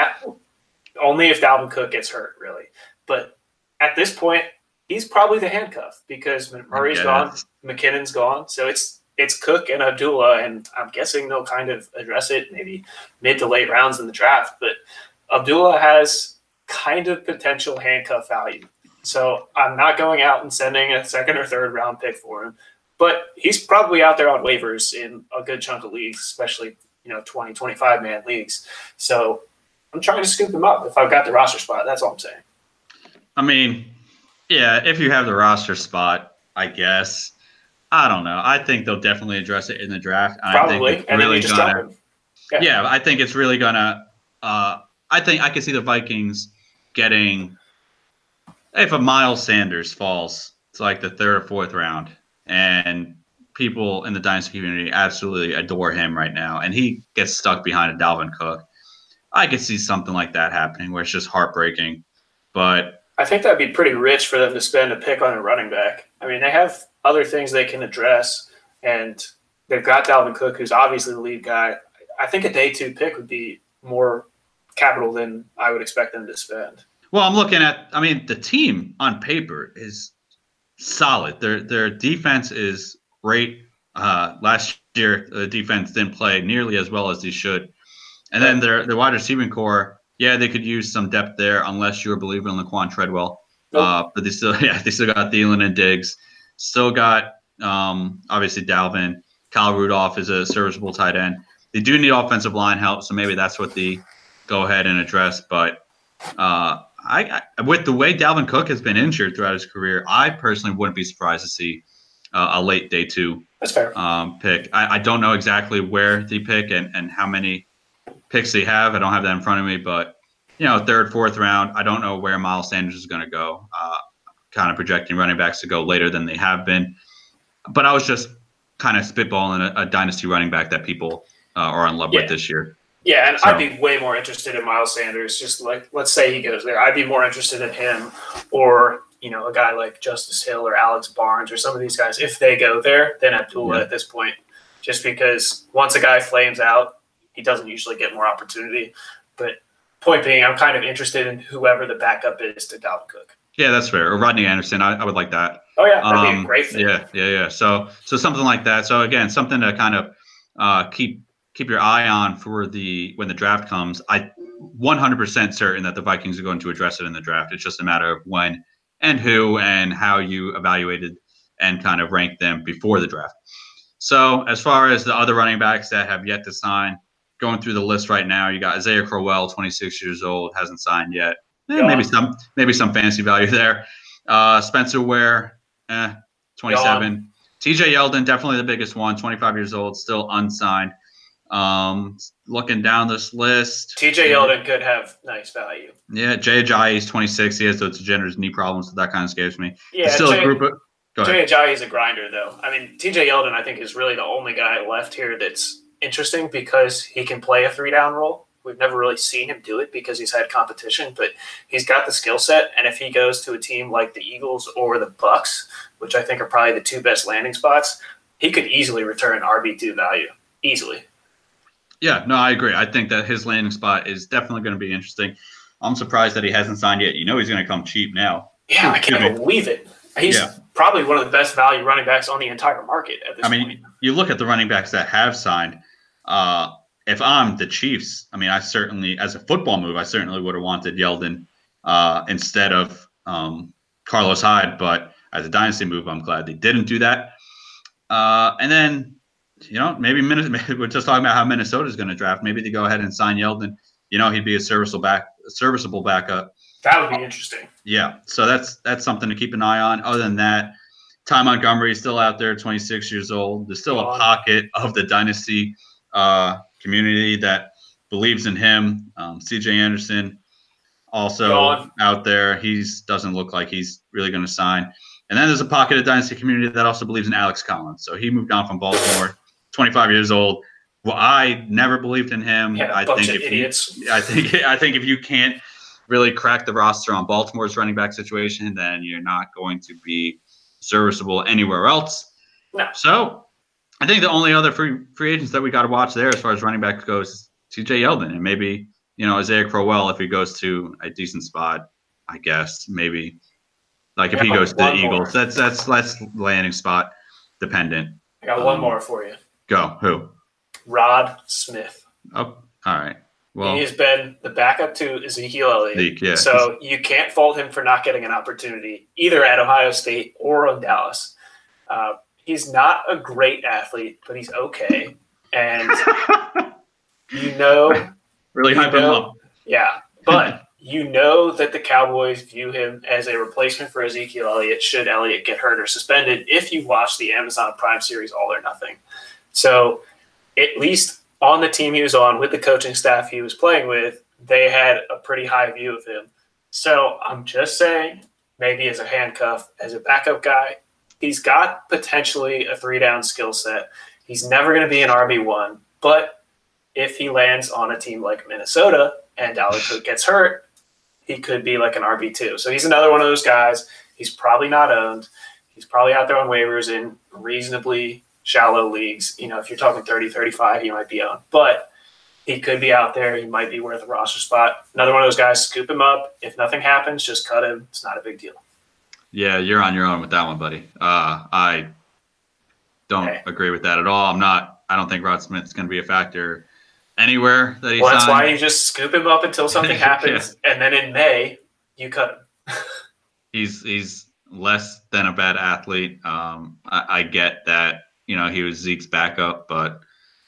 C: only if Dalvin Cook gets hurt, really. But at this point, he's probably the handcuff because Murray's gone, McKinnon's gone. So it's Cook and Abdullah, and I'm guessing they'll kind of address it maybe mid to late rounds in the draft. But Abdullah has kind of potential handcuff value. So I'm not going out and sending a 2nd or 3rd round pick for him. But he's probably out there on waivers in a good chunk of leagues, especially 20, 25-man leagues. So I'm trying to scoop him up if I've got the roster spot. That's all I'm saying.
B: I mean, yeah, if you have the roster spot, I guess. I don't know. I think they'll definitely address it in the draft.
C: Probably.
B: I think it's really gonna.
C: Yeah,
B: I think it's really gonna. I think I can see the Vikings getting. If a Miles Sanders falls to like the 3rd or 4th round, and people in the dynasty community absolutely adore him right now, and he gets stuck behind a Dalvin Cook, I could see something like that happening where it's just heartbreaking. But
C: I think that'd be pretty rich for them to spend a pick on a running back. I mean, they have other things they can address, and they've got Dalvin Cook, who's obviously the lead guy. I think a day 2 pick would be more capital than I would expect them to spend.
B: Well, I'm looking at, the team on paper is solid. Their defense is great. Last year, the defense didn't play nearly as well as they should. And then their wide receiving core, yeah, they could use some depth there unless you're believing in Laquan Treadwell. Nope. But they still got Thielen and Diggs. Still got, obviously, Dalvin. Kyle Rudolph is a serviceable tight end. They do need offensive line help, so maybe that's what they go ahead and address. But I with the way Dalvin Cook has been injured throughout his career, I personally wouldn't be surprised to see a late day 2
C: That's fair.
B: Pick. I don't know exactly where they pick and how many picks they have. I don't have that in front of me, but 3rd, 4th round. I don't know where Miles Sanders is going to go. Kind of projecting running backs to go later than they have been. But I was just kind of spitballing a dynasty running back that people are in love with this year.
C: Yeah, and I'd be way more interested in Miles Sanders. Just like, let's say he goes there. I'd be more interested in him or, a guy like Justice Hill or Alex Barnes or some of these guys. If they go there, than Abdullah at this point. Just because once a guy flames out, he doesn't usually get more opportunity. But point being, I'm kind of interested in whoever the backup is to Dalvin Cook.
B: Yeah, that's fair. Or Rodney Anderson. I would like that.
C: Oh, yeah. That'd be a great fit.
B: Yeah. So something like that. So, again, something to kind of keep your eye on for when the draft comes. I 100% certain that the Vikings are going to address it in the draft. It's just a matter of when and who and how you evaluated and kind of ranked them before the draft. So as far as the other running backs that have yet to sign, going through the list right now, you got Isaiah Crowell, 26 years old, hasn't signed yet. Maybe some fantasy value there. Spencer Ware, 27. TJ Yeldon, definitely the biggest one, 25 years old, still unsigned. Looking down this list,
C: TJ Yeldon could have nice value.
B: Yeah, Jay Ajayi is 26. He has those degenerative knee problems, so that kind of scares me.
C: Yeah,
B: it's still a group of. Go ahead.
C: Jay Ajayi is a grinder, though. I mean, TJ Yeldon, I think, is really the only guy left here that's interesting because he can play a 3-down role. We've never really seen him do it because he's had competition, but he's got the skill set. And if he goes to a team like the Eagles or the Bucks, which I think are probably the 2 best landing spots, he could easily return RB2 value easily.
B: Yeah, no, I agree. I think that his landing spot is definitely going to be interesting. I'm surprised that he hasn't signed yet. He's going to come cheap now.
C: Yeah, I can't believe it. He's probably one of the best value running backs on the entire market at this point.
B: You look at the running backs that have signed. If I'm the Chiefs, I certainly, as a football move, I certainly would have wanted Yeldon instead of Carlos Hyde. But as a dynasty move, I'm glad they didn't do that. And then, maybe we're just talking about how Minnesota is going to draft. Maybe they go ahead and sign Yeldon. He'd be a serviceable backup.
C: That would be interesting.
B: Yeah, so that's something to keep an eye on. Other than that, Ty Montgomery is still out there, 26 years old. There's still a pocket of the dynasty community that believes in him. C.J. Anderson also
C: Gone.
B: out there. He doesn't look like he's really going to sign. And then there's a pocket of dynasty community that also believes in Alex Collins. So he moved on from Baltimore, 25 years old. Well, I never believed in him.
C: Yeah,
B: I
C: bunch
B: think
C: of idiots.
B: I think if you can't really crack the roster on Baltimore's running back situation, then you're not going to be serviceable anywhere else.
C: No.
B: So I think the only other free agents that we got to watch there as far as running back goes is TJ Yeldon and maybe, Isaiah Crowell if he goes to a decent spot, I guess. Maybe like if he goes to the Eagles, that's less landing spot dependent.
C: I got one more for you.
B: Go. Who?
C: Rod Smith.
B: Oh, all right. Well,
C: he has been the backup to Ezekiel Elliott.
B: Zeke, yeah.
C: So you can't fault him for not getting an opportunity either at Ohio State or in Dallas. He's not a great athlete, but he's okay. And
B: really hyping him up.
C: Yeah, but that the Cowboys view him as a replacement for Ezekiel Elliott should Elliott get hurt or suspended if you watch the Amazon Prime series All or Nothing. So at least on the team he was on with the coaching staff he was playing with, they had a pretty high view of him. So I'm just saying, maybe as a handcuff, as a backup guy, he's got potentially a 3-down skill set. He's never going to be an RB1, but if he lands on a team like Minnesota and Dalvin Cook gets hurt, he could be like an RB2. So he's another one of those guys. He's probably not owned. He's probably out there on waivers in reasonably shallow leagues. If you're talking 30, 35, he might be owned. But he could be out there. He might be worth a roster spot. Another one of those guys, scoop him up. If nothing happens, just cut him. It's not a big deal.
B: Yeah, you're on your own with that one, buddy. I don't agree with that at all. I don't think Rod Smith's going to be a factor anywhere that he's
C: that's why you just scoop him up until something happens, and then in May, you cut him.
B: He's less than a bad athlete. I get that, he was Zeke's backup, but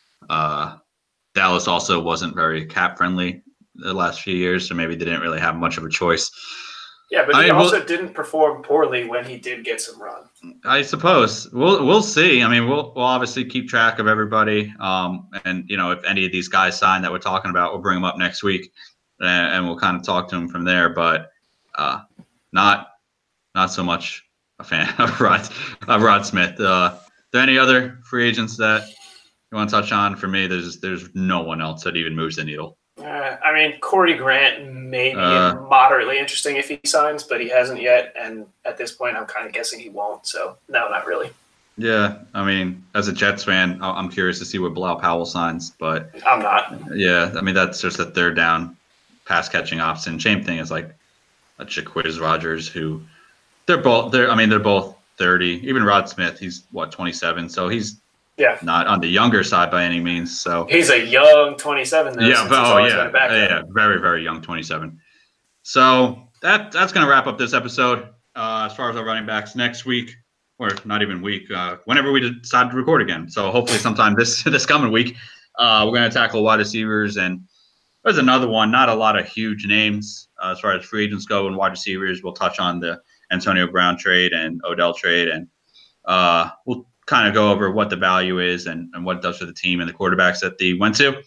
B: Dallas also wasn't very cap-friendly the last few years, so maybe they didn't really have much of a choice.
C: Yeah, but he also didn't perform poorly when he did get some run.
B: I suppose we'll see. I mean, we'll obviously keep track of everybody, and if any of these guys sign that we're talking about, we'll bring them up next week, and we'll kind of talk to them from there. But not so much a fan of Rod Smith. Are there any other free agents that you want to touch on? For me, there's no one else that even moves the needle.
C: Corey Grant may be moderately interesting if he signs, but he hasn't yet. And at this point, I'm kind of guessing he won't. So, no, not really.
B: Yeah, as a Jets fan, I'm curious to see what Bilal Powell signs. But
C: I'm not.
B: Yeah, that's just a third down pass-catching option. Same thing as like a Jacquizz Rodgers, who they're both 30. Even Rod Smith, he's 27, so he's not on the younger side by any means. So
C: he's a young 27. Though,
B: yeah, very, very young 27. So that's going to wrap up this episode. As far as our running backs next week, or not even week, whenever we decide to record again. So hopefully sometime this coming week, we're going to tackle wide receivers. And there's another one, not a lot of huge names as far as free agents go and wide receivers. We'll touch on the Antonio Brown trade and Odell trade, and we'll kind of go over what the value is and what it does for the team and the quarterbacks that they went to.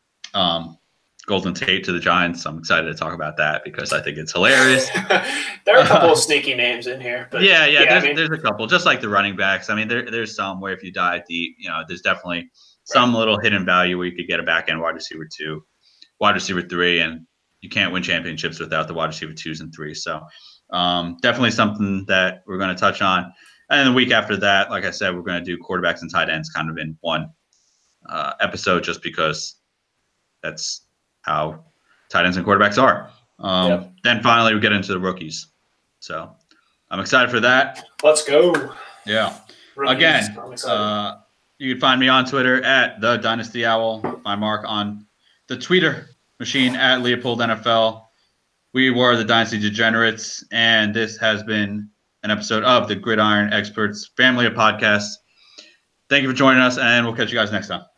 B: Golden Tate to the Giants. I'm excited to talk about that because I think it's hilarious.
C: There are a couple of sneaky names in here. But
B: there's a couple, just like the running backs. There's some where if you dive deep, there's definitely some little hidden value where you could get a back-end wide receiver 2, wide receiver 3, and you can't win championships without the wide receiver 2s and 3s. So definitely something that we're going to touch on. And the week after that, like I said, we're going to do quarterbacks and tight ends kind of in one episode just because that's how tight ends and quarterbacks are. Then finally we get into the rookies. So I'm excited for that.
C: Let's go.
B: Yeah. Rookies. Again, you can find me on Twitter at The Dynasty Owl. Find Mark on the Twitter machine at Leopold NFL. We were the Dynasty Degenerates, and this has been an episode of the Gridiron Experts family of podcasts. Thank you for joining us, and we'll catch you guys next time.